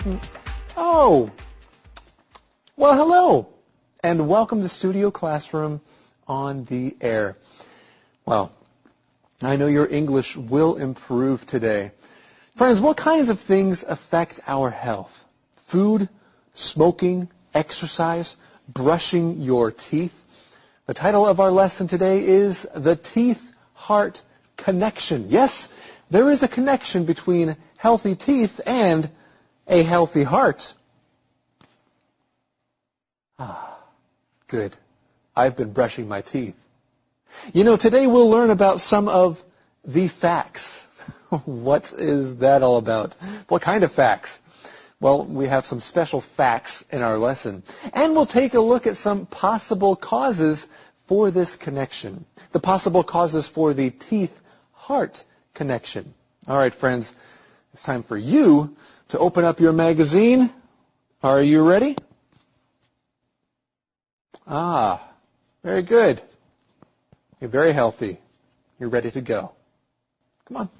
Oh, well, hello, and welcome to Studio Classroom on the Air. Well, I know your English will improve today. Friends, what kinds of things affect our health? Food, smoking, exercise, brushing your teeth? The title of our lesson today is The Teeth-Heart Connection. Yes, there is a connection between healthy teeth and a healthy heart. Good. I've been brushing my teeth. You know, today we'll learn about some of the facts. What is that all about? What kind of facts? Well, we have some special facts in our lesson. And we'll take a look at some possible causes for this connection. The possible causes for the teeth-heart connection. All right, friends, it's time for you to open up your magazine. Are you ready? Very good. You're very healthy. You're ready to go. Come on.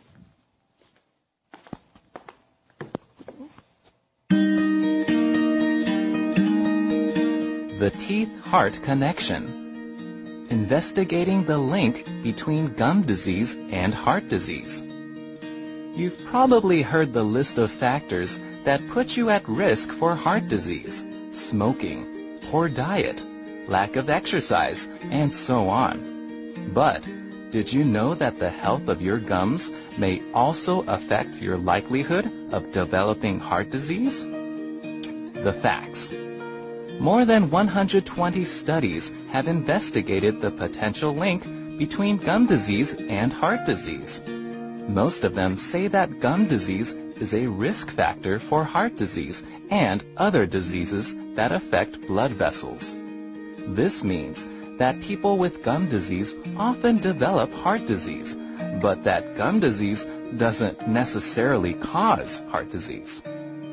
The teeth-heart connection. Investigating the link between gum disease and heart disease. You've probably heard the list of factors that put you at risk for heart disease: smoking, poor diet, lack of exercise, and so on. But did you know that the health of your gums may also affect your likelihood of developing heart disease? The facts. More than 120 studies have investigated the potential link between gum disease and heart disease. Most of them say that gum disease is a risk factor for heart disease and other diseases that affect blood vessels. This means that people with gum disease often develop heart disease, but that gum disease doesn't necessarily cause heart disease.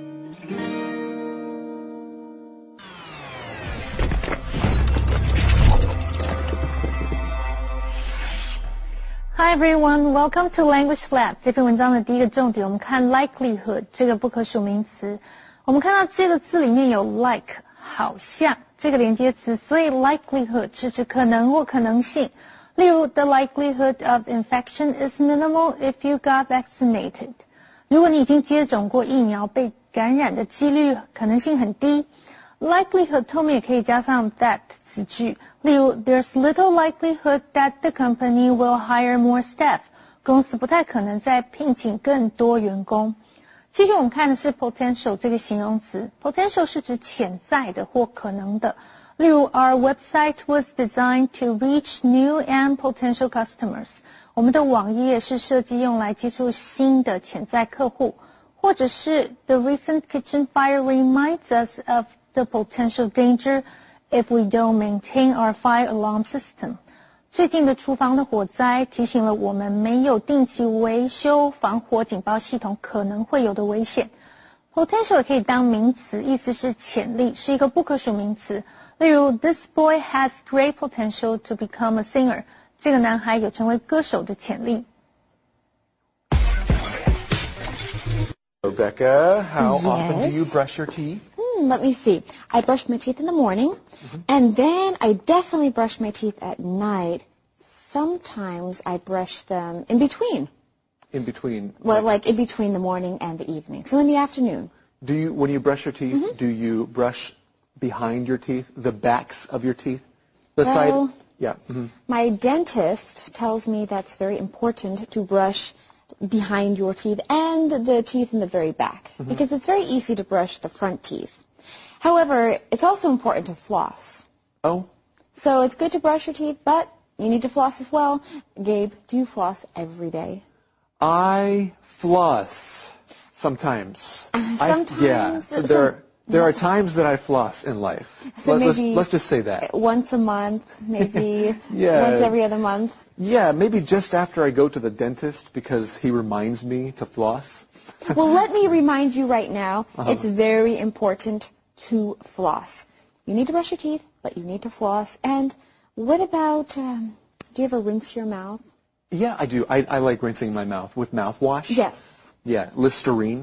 Hi everyone, welcome to Language Lab. 这篇文章的第一个重点，我们看 likelihood 这个不可数名词。我们看到这个字里面有 like 好像这个连接词，所以 likelihood 是指可能或可能性。例如 the likelihood of infection is minimal if you got vaccinated. 如果你已经接种过疫苗，被感染的几率可能性很低。likelihood 后面也可以加上 that 子句，例如 there's little likelihood that the company will hire more staff. 公司不太可能再聘请更多员工。继续我们看的是 potential 这个形容词。potential 是指潜在的或可能的。例如 our website was designed to reach new and potential customers. 我们的网页是设计用来接触新的潜在客户。或者是 the recent kitchen fire reminds us of the potential danger if we don't maintain our fire alarm system. 最近的厨房的火灾提醒了我们没有定期维修防火警报系统可能会有的危险。potential 也可以当名词，意思是潜力，是一个不可数名词。例如 this boy has great potential to become a singer. 这个男孩有成为歌手的潜力。 Rebecca, how often do you brush your teeth? Let me see. I brush my teeth in the morning, and then I definitely brush my teeth at night. Sometimes I brush them in between. In between? Well, like in between the morning and the evening. So in the afternoon. When you brush your teeth, do you brush behind your teeth, the backs of your teeth? The side? Yeah. My dentist tells me that's very important to brush behind your teeth and the teeth in the very back, because it's very easy to brush the front teeth. However, it's also important to floss. Oh. So it's good to brush your teeth, but you need to floss as well. Gabe, do you floss every day? I floss sometimes. Sometimes? There are times that I floss in life. So let's just say that. Once a month, maybe once every other month. Yeah, maybe just after I go to the dentist because he reminds me to floss. Well, let me remind you right now, it's very important to floss. You need to brush your teeth, but you need to floss. And what about, do you ever rinse your mouth? Yeah, I do. I like rinsing my mouth with mouthwash. Yes. Yeah, Listerine.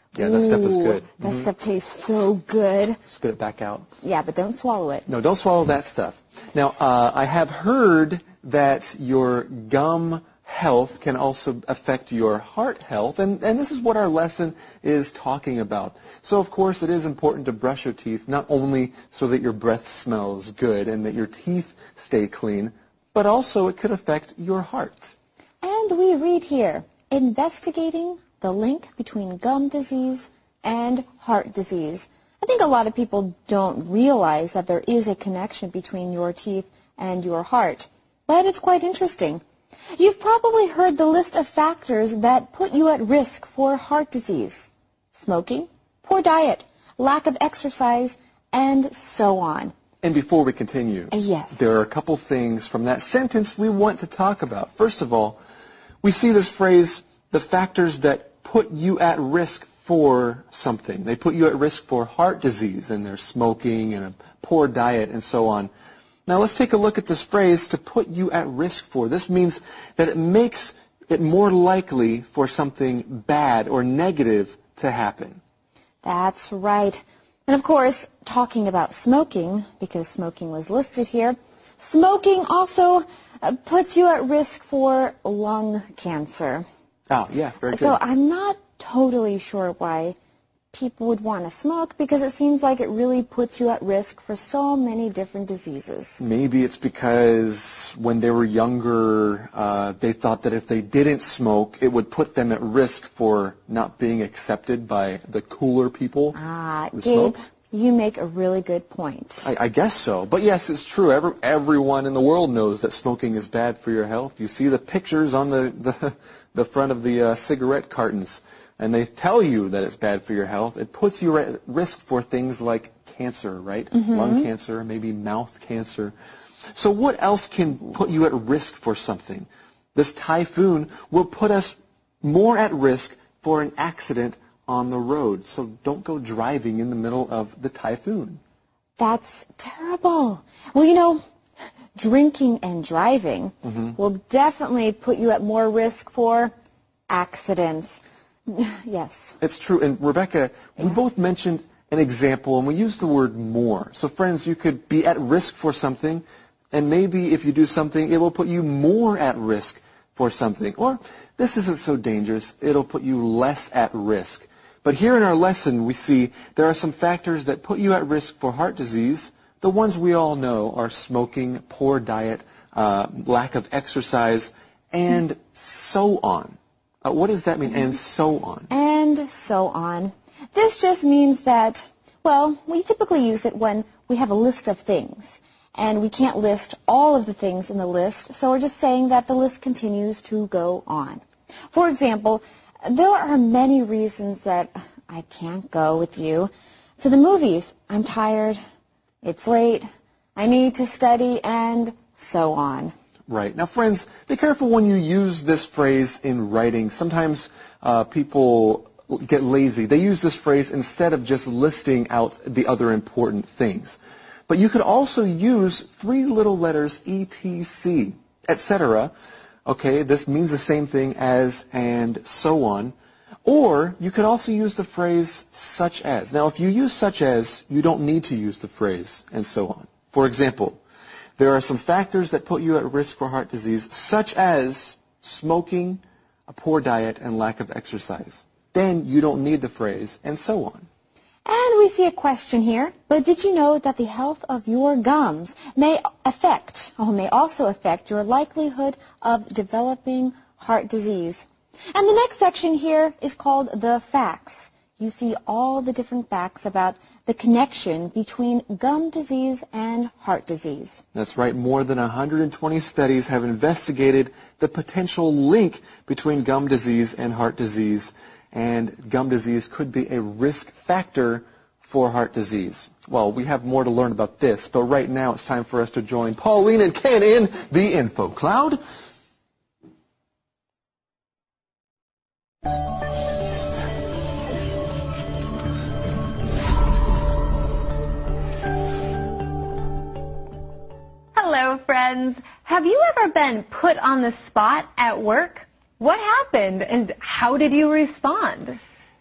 Yeah, that stuff is good. That stuff tastes so good. Spit it back out. Yeah, but don't swallow it. No, don't swallow that stuff. Now, I have heard that your gum health can also affect your heart health, and this is what our lesson is talking about. So, of course, it is important to brush your teeth, not only so that your breath smells good and that your teeth stay clean, but also it could affect your heart. And we read here, investigating the link between gum disease and heart disease. I think a lot of people don't realize that there is a connection between your teeth and your heart, but it's quite interesting. You've probably heard the list of factors that put you at risk for heart disease. Smoking, poor diet, lack of exercise, and so on. And before we continue, Yes. there are a couple things from that sentence we want to talk about. First of all, we see this phrase, the factors that put you at risk for something. They put you at risk for heart disease, and there's smoking and a poor diet and so on. Now let's take a look at this phrase, to put you at risk for. This means that it makes it more likely for something bad or negative to happen. That's right. And of course, talking about smoking, because smoking was listed here, smoking also puts you at risk for lung cancer. Oh, yeah, very good. So I'm not totally sure why people would want to smoke, because it seems like it really puts you at risk for so many different diseases. Maybe it's because when they were younger, they thought that if they didn't smoke, it would put them at risk for not being accepted by the cooler people who Gabe, smoked. you make a really good point. I guess so. But yes, it's true. Everyone in the world knows that smoking is bad for your health. You see the pictures on the front of the cigarette cartons, and they tell you that it's bad for your health. It puts you at risk for things like cancer, right? Mm-hmm. Lung cancer, maybe mouth cancer. So what else can put you at risk for something? This typhoon will put us more at risk for an accident on the road. So don't go driving in the middle of the typhoon. That's terrible. Well, drinking and driving will definitely put you at more risk for accidents. Yes. It's true. And Rebecca, we both mentioned an example, and we used the word more. So friends, you could be at risk for something, and maybe if you do something, it will put you more at risk for something. Or this isn't so dangerous, it'll put you less at risk. But here in our lesson, we see there are some factors that put you at risk for heart disease. The ones we all know are smoking, poor diet, lack of exercise, and so on. What does that mean, and so on? And so on. This just means that, we typically use it when we have a list of things, and we can't list all of the things in the list, so we're just saying that the list continues to go on. For example, there are many reasons that I can't go with you to the movies. I'm tired, it's late, I need to study, and so on. Right. Now, friends, be careful when you use this phrase in writing. Sometimes people get lazy. They use this phrase instead of just listing out the other important things. But you could also use three little letters, etc., etc. Okay, this means the same thing as and so on. Or you could also use the phrase such as. Now, if you use such as, you don't need to use the phrase and so on. For example, there are some factors that put you at risk for heart disease, such as smoking, a poor diet, and lack of exercise. Then you don't need the phrase, and so on. And we see a question here, but did you know that the health of your gums may also affect your likelihood of developing heart disease? And the next section here is called the facts. You see all the different facts about the connection between gum disease and heart disease. That's right. More than 120 studies have investigated the potential link between gum disease and heart disease, and gum disease could be a risk factor for heart disease. Well, we have more to learn about this, but right now it's time for us to join Pauline and Ken in the Info Cloud. Hello, friends. Have you ever been put on the spot at work? What happened and how did you respond?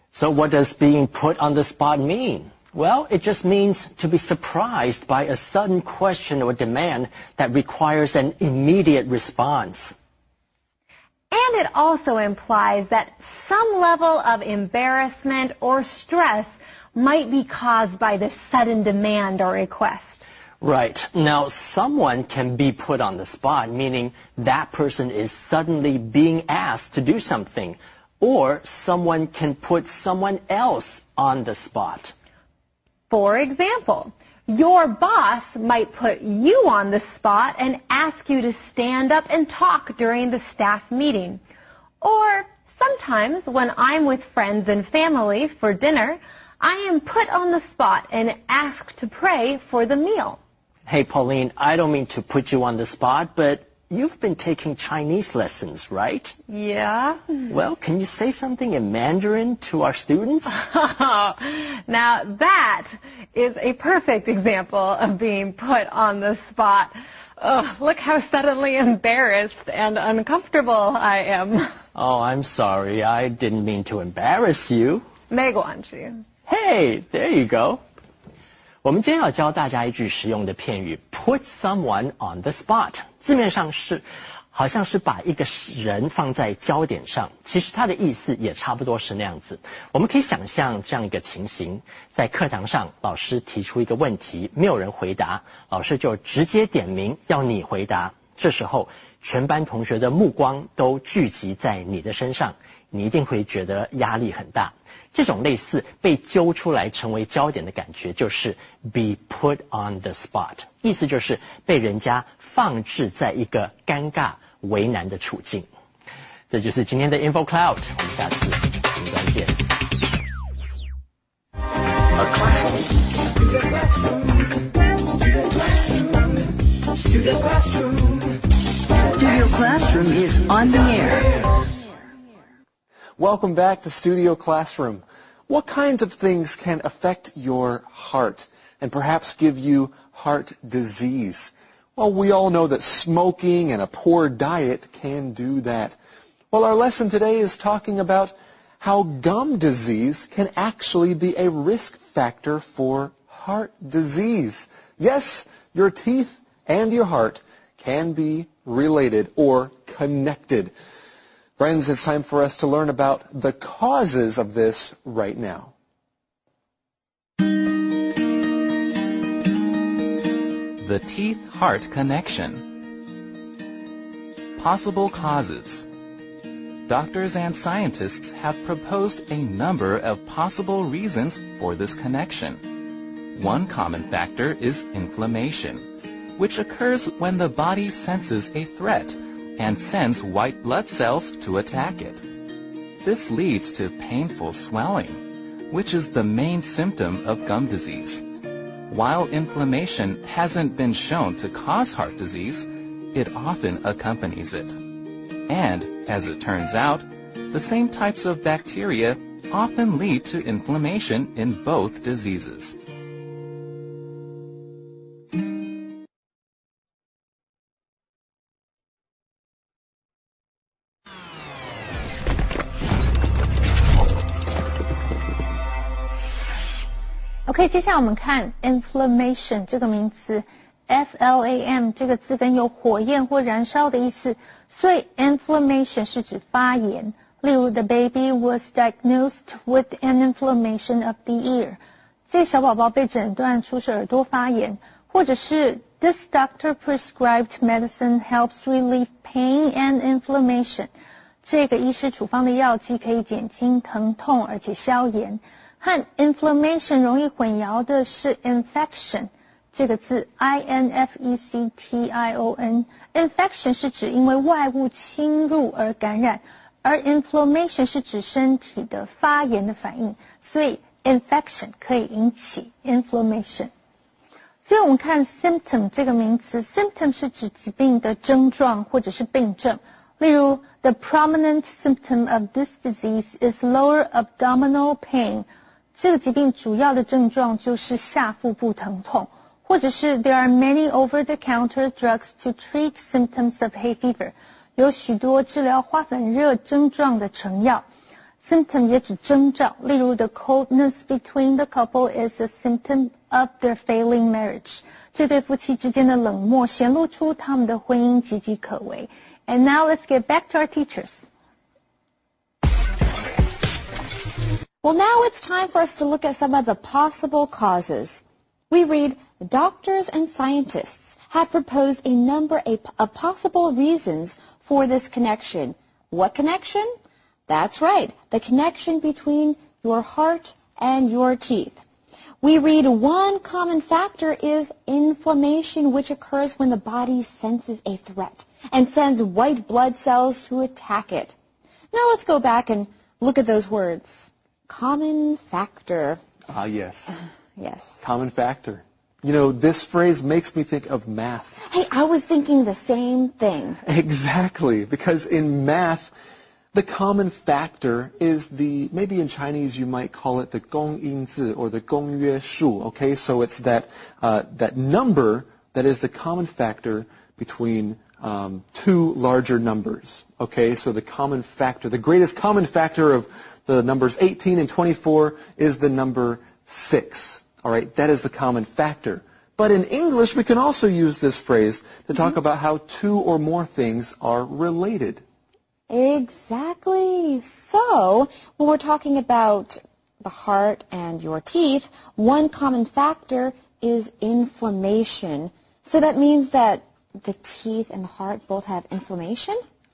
So what does being put on the spot mean? Well, it just means to be surprised by a sudden question or demand that requires an immediate response. And it also implies that some level of embarrassment or stress might be caused by the sudden demand or request. Right. Now, someone can be put on the spot, meaning that person is suddenly being asked to do something, or someone can put someone else on the spot. For example, your boss might put you on the spot and ask you to stand up and talk during the staff meeting. Or sometimes when I'm with friends and family for dinner, I am put on the spot and asked to pray for the meal. Hey, Pauline, I don't mean to put you on the spot, but you've been taking Chinese lessons, right? Yeah. Well, can you say something in Mandarin to our students? Now that is a perfect example of being put on the spot. Look how suddenly embarrassed and uncomfortable I am. Oh, I'm sorry. I didn't mean to embarrass you. 没关系. Hey, there you go. 我们今天要教大家一句实用的片语 put someone on the spot. 字面上是好像是把一个人放在焦点上，其实它的意思也差不多是那样子。我们可以想象这样一个情形，在课堂上老师提出一个问题，没有人回答，老师就直接点名要你回答。这时候全班同学的目光都聚集在你的身上，你一定会觉得压力很大。这种类似被揪出来成为焦点的感觉，就是 be put on the spot， 意思就是被人家放置在一个尴尬为难的处境。这就是今天的 Info Cloud， 我们下次云端见。 Studio Classroom is on the air. Welcome back to Studio Classroom. What kinds of things can affect your heart and perhaps give you heart disease? Well, we all know that smoking and a poor diet can do that. Well, our lesson today is talking about how gum disease can actually be a risk factor for heart disease. Yes, your teeth and your heart can be related or connected. Friends, it's time for us to learn about the causes of this right now. The teeth-heart connection. Possible causes. Doctors and scientists have proposed a number of possible reasons for this connection. One common factor is inflammation, which occurs when the body senses a threat and sends white blood cells to attack it. This leads to painful swelling, which is the main symptom of gum disease. While inflammation hasn't been shown to cause heart disease, it often accompanies it. And, as it turns out, the same types of bacteria often lead to inflammation in both diseases. OK， 接下来我们看 inflammation 这个名词 ，F-L-A-M 这个字根有火焰或燃烧的意思，所以 inflammation 是指发炎。例如 ，the baby was diagnosed with an inflammation of the ear， 这小宝宝被诊断出是耳朵发炎，或者是 this doctor prescribed medicine helps relieve pain and inflammation， 这个医师处方的药剂可以减轻疼痛而且消炎。和 inflammation 容易混淆的是 infection 这个字 I-N-F-E-C-T-I-O-N。infection 是指因为外物侵入而感染，而 inflammation 是指身体的发炎的反应，所以 infection 可以引起 inflammation。所以我们看 symptom 这个名词 symptom 是指疾病的症状或者是病症。例如 the prominent symptom of this disease is lower abdominal pain，这个疾病主要的症状就是下腹部疼痛，或者是 there are many over-the-counter drugs to treat symptoms of hay fever， 有许多治疗花粉热症状的成药。 Symptom 也指征兆，例如 the coldness between the couple is a symptom of their failing marriage. 这对夫妻之间的冷漠显露出他们的婚姻岌岌可危。And now let's get back to our teachers. Well, now it's time for us to look at some of the possible causes. We read, doctors and scientists have proposed a number of possible reasons for this connection. What connection? That's right, the connection between your heart and your teeth. We read one common factor is inflammation, which occurs when the body senses a threat and sends white blood cells to attack it. Now let's go back and look at those words. Common factor. Ah, yes. Yes. Common factor. You know, this phrase makes me think of math. Hey, I was thinking the same thing. Exactly, because in math, the common factor is maybe in Chinese you might call it the 公因字 or the 公约数, okay? So it's that number that is the common factor between two larger numbers, okay? So the common factor, the greatest common factor of the numbers 18 and 24 is the number 6, all right? That is the common factor. But in English, we can also use this phrase to talk about how two or more things are related. Exactly. So, when we're talking about the heart and your teeth, one common factor is inflammation. So that means that the teeth and the heart both have inflammation?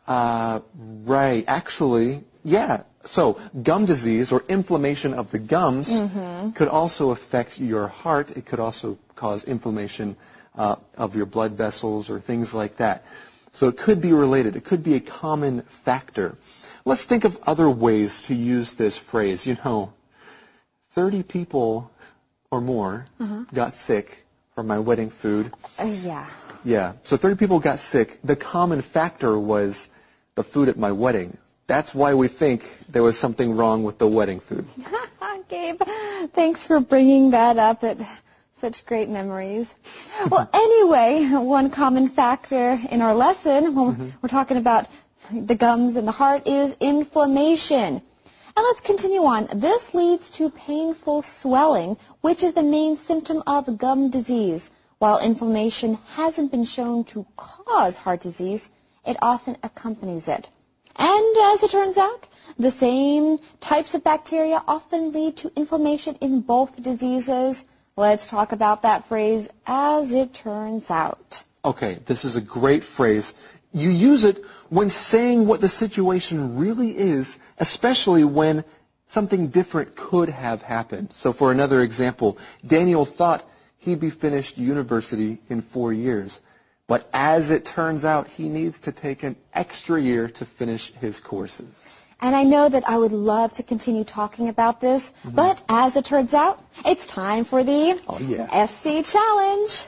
Right. Actually, yeah. So, gum disease or inflammation of the gums could also affect your heart. It could also cause inflammation of your blood vessels or things like that. So it could be related. It could be a common factor. Let's think of other ways to use this phrase. You know, 30 people or more got sick from my wedding food. Yeah. Yeah. So 30 people got sick. The common factor was the food at my wedding. That's why we think there was something wrong with the wedding food. Gabe, thanks for bringing that up. Such great memories. Well, anyway, one common factor in our lesson when we're talking about the gums and the heart is inflammation. And let's continue on. This leads to painful swelling, which is the main symptom of gum disease. While inflammation hasn't been shown to cause heart disease, it often accompanies it. And as it turns out, the same types of bacteria often lead to inflammation in both diseases. Let's talk about that phrase, as it turns out. Okay, this is a great phrase. You use it when saying what the situation really is, especially when something different could have happened. So for another example, Daniel thought he'd be finished university in 4 years. But as it turns out, he needs to take an extra year to finish his courses. And I know that I would love to continue talking about this, but as it turns out, it's time for the SC Challenge.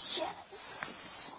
Yes.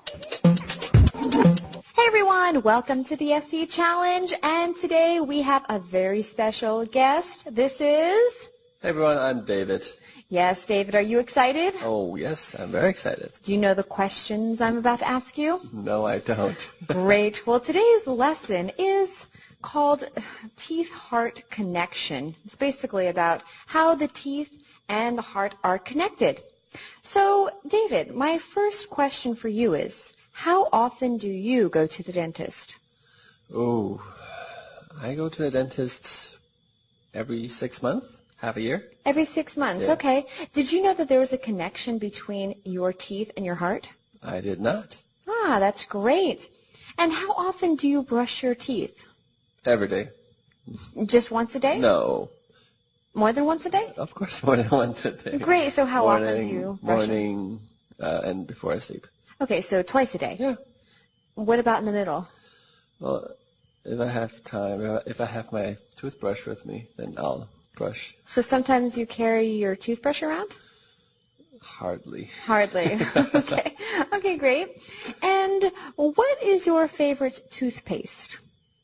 Hey everyone, welcome to the SC Challenge, and today we have a very special guest. This is... Hey everyone, I'm David. Yes, David, are you excited? Oh yes, I'm very excited. Do you know the questions I'm about to ask you? No, I don't. Great. Well, today's lesson is called Teeth-Heart Connection. It's basically about how the teeth and the heart are connected. So, David, my first question for you is, how often do you go to the dentist? Oh, I go to the dentist every 6 months, half a year. Every 6 months, Yeah. Okay. Did you know that there was a connection between your teeth and your heart? I did not. Ah, that's great. And how often do you brush your teeth? Every day. Just once a day? No. More than once a day? Of course, more than once a day. Great. So how often do you brush your... Morning, and before I sleep. Okay, so twice a day. Yeah. What about in the middle? Well, if I have time, if I have my toothbrush with me, then I'll brush. So sometimes you carry your toothbrush around? Hardly. Hardly. Okay. Okay, great. And what is your favorite toothpaste?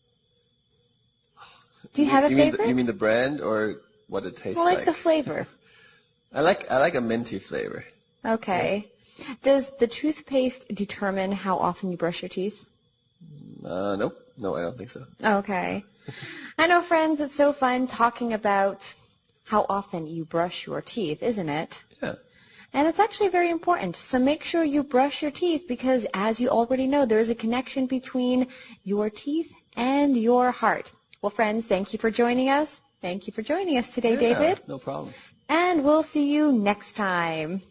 Do you have a favorite? You mean the brand or what it tastes Well, like the flavor. I like a minty flavor. Okay. Does the toothpaste determine how often you brush your teeth? Nope. No, I don't think so. Okay. I know, friends, it's so fun talking about how often you brush your teeth, isn't it? Yeah. And it's actually very important. So make sure you brush your teeth because, as you already know, there is a connection between your teeth and your heart. Well, friends, thank you for joining us. Thank you for joining us today, David. No problem. And we'll see you next time.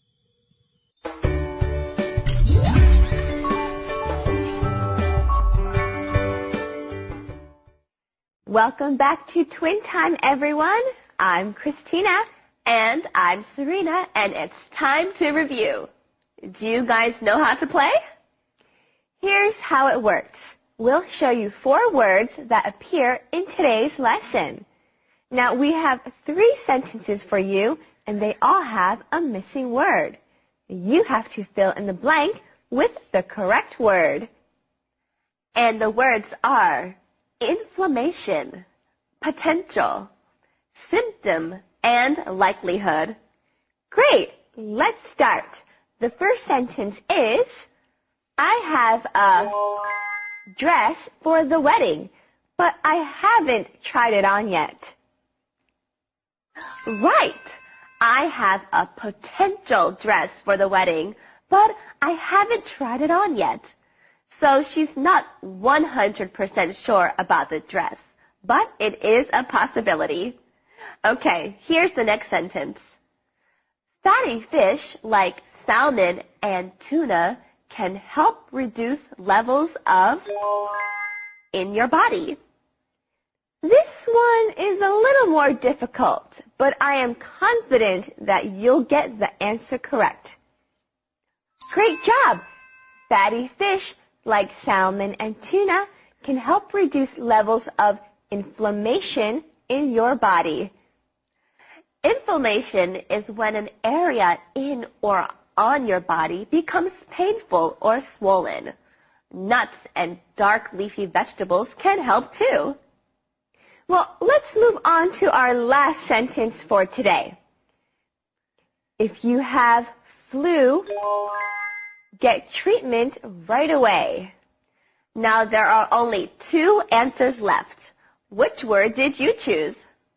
Welcome back to Twin Time, everyone. I'm Christina. And I'm Serena, and it's time to review. Do you guys know how to play? Here's how it works. We'll show you 4 words that appear in today's lesson. Now, we have 3 sentences for you, and they all have a missing word. You have to fill in the blank with the correct word. And the words are inflammation, potential, symptom, and likelihood. Great! Let's start. The first sentence is, I have a dress for the wedding, but I haven't tried it on yet. Right! I have a potential dress for the wedding, but I haven't tried it on yet. So she's not 100% sure about the dress, but it is a possibility. Okay, here's the next sentence. Fatty fish like salmon and tuna can help reduce levels of in your body. This one is a little more difficult, but I am confident that you'll get the answer correct. Great job! Fatty fish like salmon and tuna can help reduce levels of inflammation in your body. Inflammation is when an area in or on your body becomes painful or swollen. Nuts and dark leafy vegetables can help too. Well, let's move on to our last sentence for today. If you have flu, get treatment right away. Now there are only 2 answers left. Which word did you choose?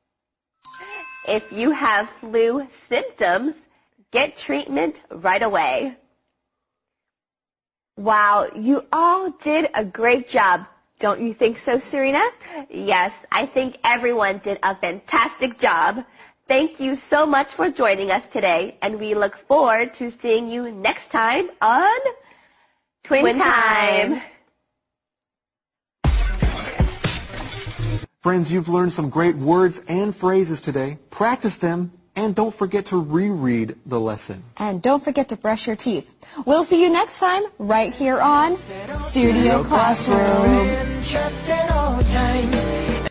If you have flu symptoms, get treatment right away. Wow, you all did a great job. Don't you think so, Serena? Yes, I think everyone did a fantastic job. Thank you so much for joining us today, and we look forward to seeing you next time on Twin Time. Friends, you've learned some great words and phrases today. Practice them, and don't forget to reread the lesson. And don't forget to brush your teeth. We'll see you next time right here on Studio Classroom.